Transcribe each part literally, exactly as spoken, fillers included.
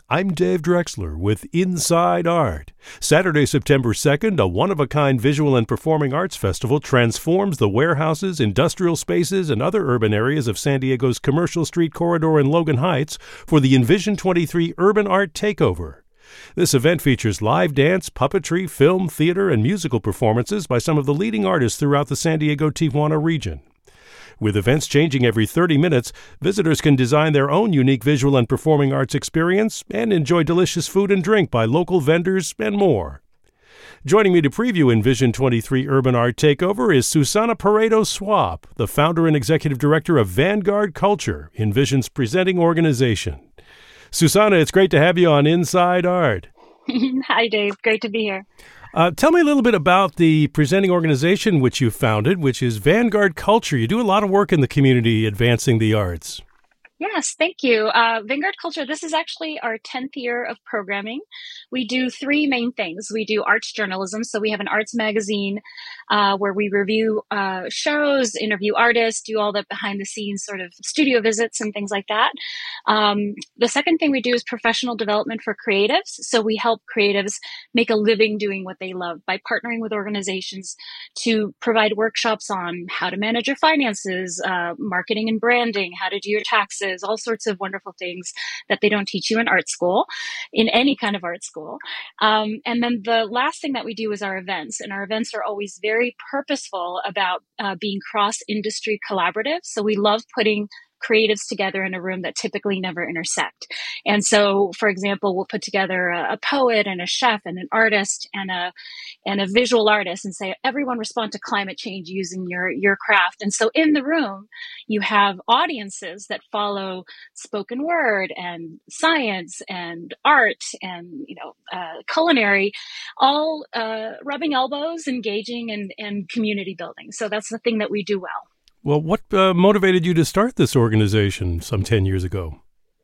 I'm Dave Drexler with Inside Art. Saturday, September second, a one-of-a-kind visual and performing arts festival transforms the warehouses, industrial spaces, and other urban areas of San Diego's Commercial Street Corridor in Logan Heights for the Envision twenty-three Urban Art Takeover. This event features live dance, puppetry, film, theater, and musical performances by some of the leading artists throughout the San Diego-Tijuana region. With events changing every thirty minutes, visitors can design their own unique visual and performing arts experience and enjoy delicious food and drink by local vendors and more. Joining me to preview Envision twenty-three Urban Art Takeover is Susana Paredo Swap, the founder and executive director of Vanguard Culture, Envision's presenting organization. Susana, it's great to have you on Inside Art. Hi, Dave. Great to be here. Uh, tell me a little bit about the presenting organization which you founded, which is Vanguard Culture. You do a lot of work in the community advancing the arts. Yes, thank you. Uh, Vanguard Culture, this is actually our tenth year of programming. We do three main things. We do arts journalism. So we have an arts magazine uh, where we review uh, shows, interview artists, do all the behind the scenes sort of studio visits and things like that. Um, the second thing we do is professional development for creatives. So we help creatives make a living doing what they love by partnering with organizations to provide workshops on how to manage your finances, uh, marketing and branding, how to do your taxes, all sorts of wonderful things that they don't teach you in art school, in any kind of art school. Um, and then the last thing that we do is our events. And our events are always very purposeful about uh, being cross-industry collaborative. So we love putting creatives together in a room that typically never intersect. And so, for example, we'll put together a, a poet and a chef and an artist and a and a visual artist and say, everyone respond to climate change using your, your craft. And so in the room, you have audiences that follow spoken word and science and art and, you know, uh, culinary, all uh, rubbing elbows, engaging, and, and community building. So that's the thing that we do well. Well, what uh, motivated you to start this organization some ten years ago?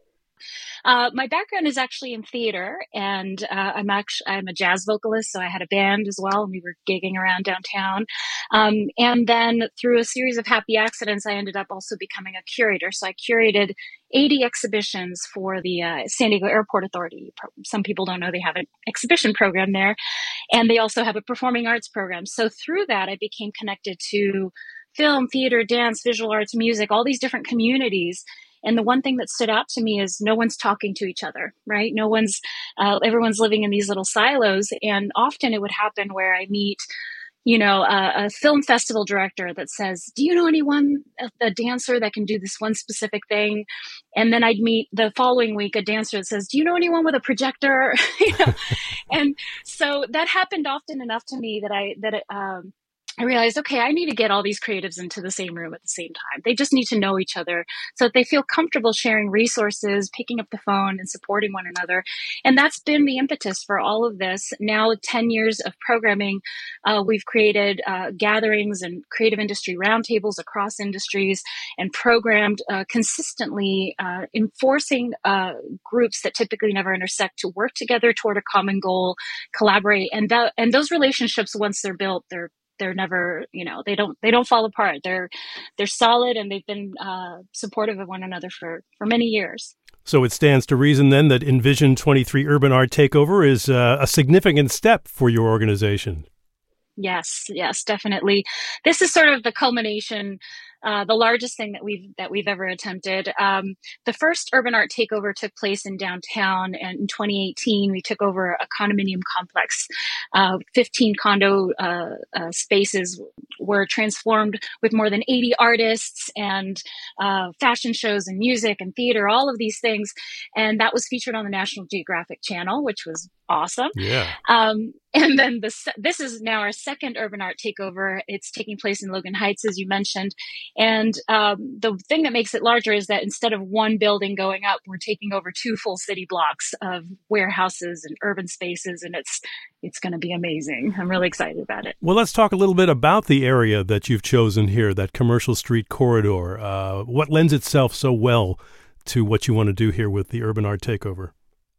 Uh, my background is actually in theater, and uh, I'm actually I'm a jazz vocalist, so I had a band as well, and we were gigging around downtown. Um, and then through a series of happy accidents, I ended up also becoming a curator. So I curated eighty exhibitions for the uh, San Diego Airport Authority. Some people don't know they have an exhibition program there, and they also have a performing arts program. So through that, I became connected to film, theater, dance, visual arts, music, all these different communities. And the one thing that stood out to me is no one's talking to each other, right? No one's, uh, everyone's living in these little silos. And often it would happen where I meet, you know, a, a film festival director that says, do you know anyone, a, a dancer that can do this one specific thing? And then I'd meet the following week a dancer that says, do you know anyone with a projector? you know? And so that happened often enough to me that I, that it, um, I realized, okay, I need to get all these creatives into the same room at the same time. They just need to know each other so that they feel comfortable sharing resources, picking up the phone and supporting one another. And that's been the impetus for all of this. Now, ten years of programming, uh, we've created uh, gatherings and creative industry roundtables across industries and programmed uh, consistently, uh, enforcing uh, groups that typically never intersect to work together toward a common goal, collaborate. And, that, and those relationships, once they're built, they're They're never, you know, they don't, they don't fall apart. They're, they're solid, and they've been uh, supportive of one another for, for many years. So it stands to reason then that Envision twenty-three Urban Art Takeover is uh, a significant step for your organization. Yes, yes, definitely. This is sort of the culmination, uh, the largest thing that we've that we've ever attempted. Um, the first urban art takeover took place in downtown, and in twenty eighteen, we took over a condominium complex. Uh, fifteen condo uh, uh, spaces were transformed with more than eighty artists and uh, fashion shows and music and theater, all of these things, and that was featured on the National Geographic Channel, which was awesome. Yeah. Um, and then the, this is now our second urban art takeover. It's taking place in Logan Heights, as you mentioned. And um, the thing that makes it larger is that instead of one building going up, we're taking over two full city blocks of warehouses and urban spaces. And it's it's going to be amazing. I'm really excited about it. Well, let's talk a little bit about the area that you've chosen here, that Commercial Street Corridor. Uh, what lends itself so well to what you want to do here with the urban art takeover?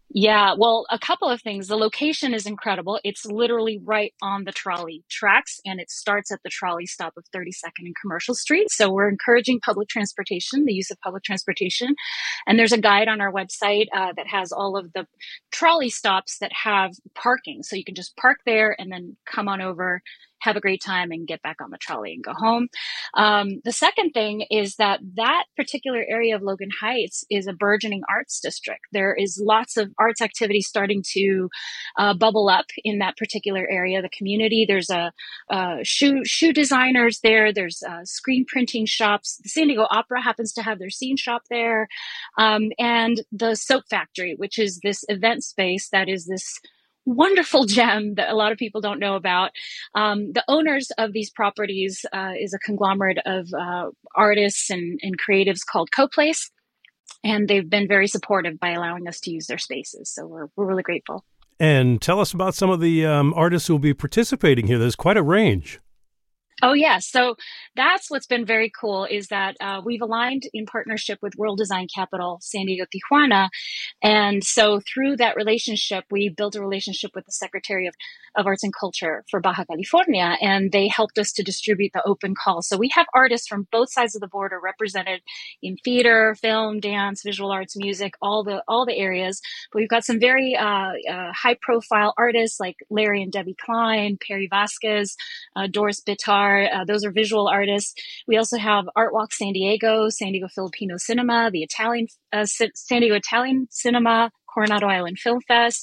Yeah, well, a couple of things. The location is incredible. It's literally right on the trolley tracks, and it starts at the trolley stop of thirty-second and Commercial Street. So we're encouraging public transportation, the use of public transportation. And there's a guide on our website uh, that has all of the trolley stops that have parking. So you can just park there and then come on over, have a great time, and get back on the trolley and go home. Um, the second thing is that that particular area of Logan Heights is a burgeoning arts district. There is lots of arts activity starting to uh, bubble up in that particular area, the community. There's a, a shoe shoe designers there. There's uh, screen printing shops. The San Diego Opera happens to have their scene shop there, um, and the Soap Factory, which is this event space that is this wonderful gem that a lot of people don't know about. Um, the owners of these properties uh, is a conglomerate of uh, artists and, and creatives called CoPlace, and they've been very supportive by allowing us to use their spaces. So we're we're really grateful. And tell us about some of the um, artists who will be participating here. There's quite a range. Oh, yeah. So that's what's been very cool is that uh, we've aligned in partnership with World Design Capital, San Diego, Tijuana. And so through that relationship, we built a relationship with the Secretary of, of Arts and Culture for Baja California, and they helped us to distribute the open call. So we have artists from both sides of the border represented in theater, film, dance, visual arts, music, all the all the areas. But we've got some very uh, uh, high-profile artists like Larry and Debbie Klein, Perry Vasquez, uh, Doris Bitar. Uh, those are visual artists. We also have Art Walk San Diego, San Diego Filipino Cinema, the Italian uh, San Diego Italian Cinema, Coronado Island Film Fest.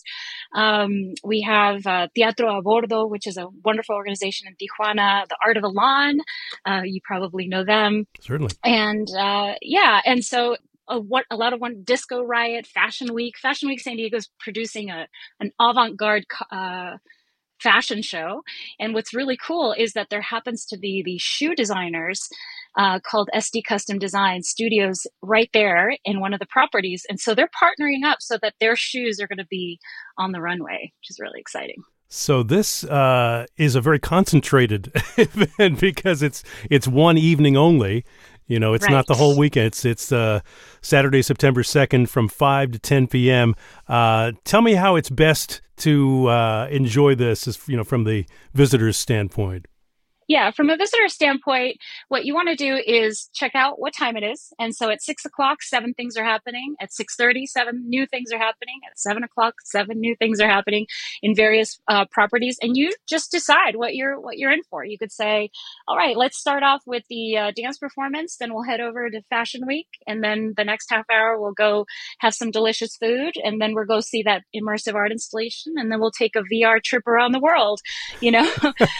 Um, we have uh, Teatro a Bordo, which is a wonderful organization in Tijuana. The Art of Elan, uh, you probably know them. Certainly. And uh, yeah, and so a, what, a lot of one Disco Riot, Fashion Week. Fashion Week San Diego is producing a an avant-garde uh, fashion show. And what's really cool is that there happens to be these shoe designers uh, called S D Custom Design Studios right there in one of the properties. And so they're partnering up so that their shoes are going to be on the runway, which is really exciting. So this uh, is a very concentrated event because it's it's one evening only. You know, it's right. not the whole weekend. It's it's uh, Saturday, September second from five to ten p.m. Uh, tell me how it's best to uh, enjoy this, as, you know, from the visitor's standpoint. Yeah, from a visitor standpoint, what you want to do is check out what time it is. And so at six o'clock, seven things are happening. At six thirty, seven new things are happening. At seven o'clock, seven new things are happening in various uh, properties. And you just decide what you're what you're in for. You could say, all right, let's start off with the uh, dance performance. Then we'll head over to Fashion Week. And then the next half hour, we'll go have some delicious food. And then we'll go see that immersive art installation. And then we'll take a V R trip around the world, you know?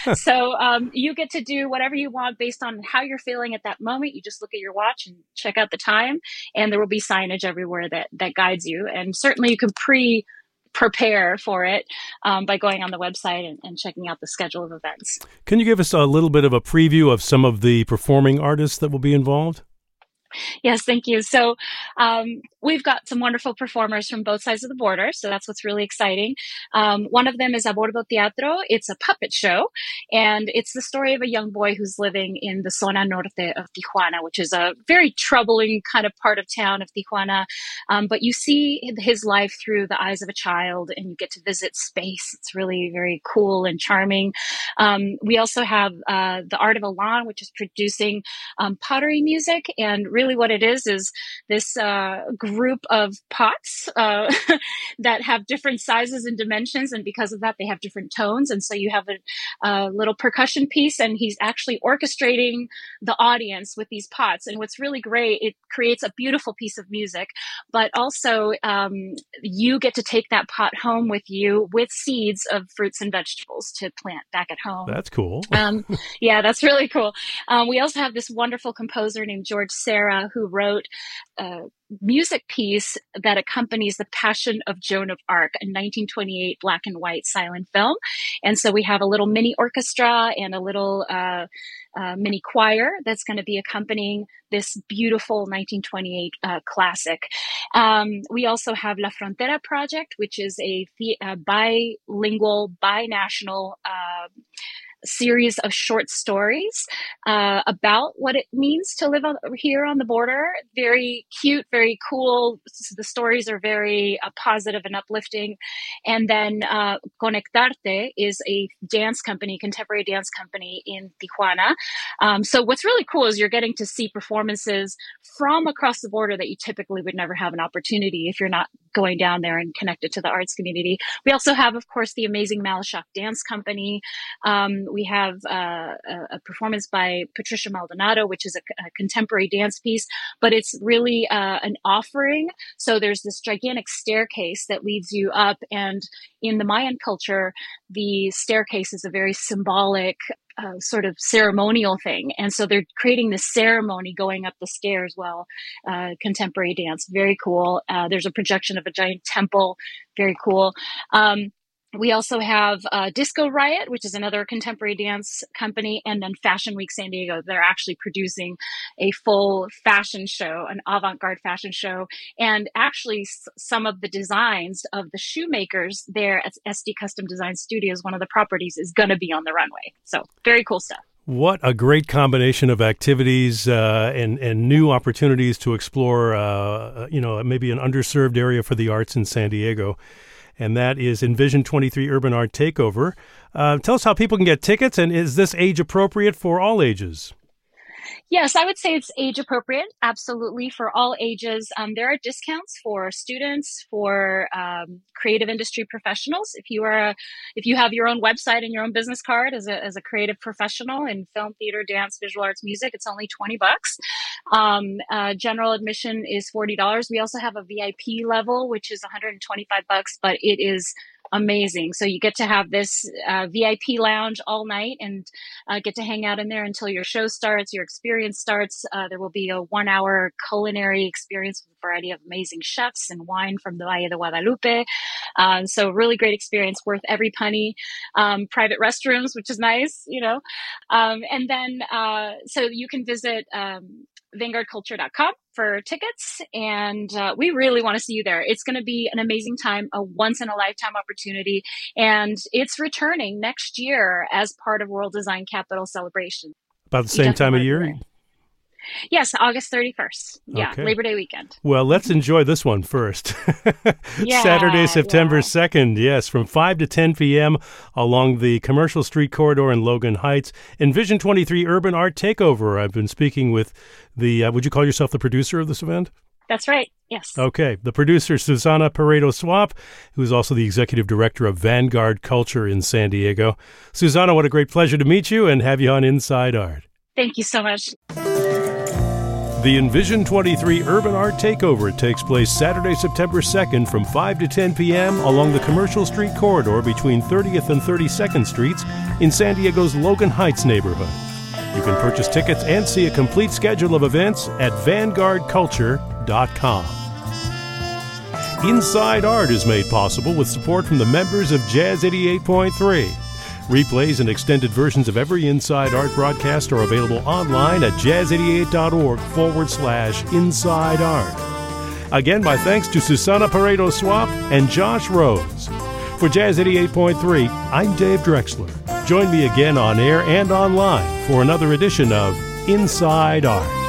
So um, you get to do whatever you want based on how you're feeling at that moment. You just look at your watch and check out the time, and there will be signage everywhere that that guides you. And certainly you can pre prepare for it um, by going on the website and, and checking out the schedule of events. Can you give us a little bit of a preview of some of the performing artists that will be involved? Yes, thank you. So um, we've got some wonderful performers from both sides of the border. So that's what's really exciting. Um, one of them is A Bordo Teatro. It's a puppet show. And it's the story of a young boy who's living in the Zona Norte of Tijuana, which is a very troubling kind of part of town of Tijuana. Um, but you see his life through the eyes of a child, and you get to visit space. It's really very cool and charming. Um, we also have uh, the Art of Elan, which is producing um, pottery music. And really what it is is this uh, group of pots uh, that have different sizes and dimensions, and because of that they have different tones. And so you have a, a little percussion piece, and he's actually orchestrating the audience with these pots. And what's really great, it creates a beautiful piece of music, but also um, you get to take that pot home with you with seeds of fruits and vegetables to plant back at home. That's cool. um, yeah, that's really cool. Um, we also have this wonderful composer named George Serra, who wrote a music piece that accompanies The Passion of Joan of Arc, a nineteen twenty-eight black and white silent film. And so we have a little mini orchestra and a little uh, uh, mini choir that's going to be accompanying this beautiful nineteen twenty-eight uh, classic. Um, we also have La Frontera Project, which is a, the- a bilingual, binational uh, series of short stories uh, about what it means to live on, here on the border. Very cute, very cool. The stories are very uh, positive and uplifting. And then uh, Conectarte is a dance company, contemporary dance company in Tijuana. Um, so what's really cool is you're getting to see performances from across the border that you typically would never have an opportunity if you're not going down there and connected to the arts community. We also have, of course, the amazing Malashak Dance Company. Um, we have uh, a, a performance by Patricia Maldonado, which is a, a contemporary dance piece, but it's really uh, an offering. So there's this gigantic staircase that leads you up, and in the Mayan culture, the staircase is a very symbolic Uh, sort of ceremonial thing. And so they're creating this ceremony going up the stairs while uh, contemporary dance. Very cool. Uh, there's a projection of a giant temple. Very cool. Um, we also have uh, Disco Riot, which is another contemporary dance company, and then Fashion Week San Diego. They're actually producing a full fashion show, an avant-garde fashion show. And actually s- some of the designs of the shoemakers there at S D Custom Design Studios, one of the properties, is going to be on the runway. So very cool stuff. What a great combination of activities uh, and, and new opportunities to explore, uh, you know, maybe an underserved area for the arts in San Diego. And that is Envision twenty-three Urban Art Takeover. Uh, tell us how people can get tickets, and is this age appropriate for all ages? Yes, I would say it's age appropriate. Absolutely, for all ages. Um, there are discounts for students, for um, creative industry professionals. If you are, a, if you have your own website and your own business card as a as a creative professional in film, theater, dance, visual arts, music, it's only twenty bucks. Um, uh, general admission is forty dollars. We also have a V I P level, which is one hundred twenty-five bucks, but it is amazing. So you get to have this uh, V I P lounge all night and uh, get to hang out in there until your show starts, your experience starts. Uh, there will be a one hour culinary experience with a variety of amazing chefs and wine from the Valle de Guadalupe. Um, so really great experience, worth every penny. Um, private restrooms, which is nice, you know. Um, and then, uh, so you can visit um, vanguard culture dot com for tickets, and uh, we really want to see you there. It's going to be an amazing time, a once-in-a-lifetime opportunity, and it's returning next year as part of World Design Capital Celebration. About the same time of year? Yes, August thirty-first. Yeah, okay. Labor Day weekend. Well, let's enjoy this one first. yeah, Saturday, September yeah. second, yes, from five to ten p.m. along the Commercial Street Corridor in Logan Heights. Envision twenty-three Urban Art Takeover. I've been speaking with the, uh, would you call yourself the producer of this event? That's right, yes. Okay, the producer, Susana Pareto-Swap, who is also the executive director of Vanguard Culture in San Diego. Susana, what a great pleasure to meet you and have you on Inside Art. Thank you so much. The Envision twenty-three Urban Art Takeover takes place Saturday, September second from five to ten p.m. along the Commercial Street Corridor between thirtieth and thirty-second Streets in San Diego's Logan Heights neighborhood. You can purchase tickets and see a complete schedule of events at vanguard culture dot com. Inside Art is made possible with support from the members of Jazz eighty-eight point three. Replays and extended versions of every Inside Art broadcast are available online at jazz eighty-eight dot org forward slash Inside Art. Again, my thanks to Susana Pareto-Swap and Josh Rose. For Jazz eighty-eight point three, I'm Dave Drexler. Join me again on air and online for another edition of Inside Art.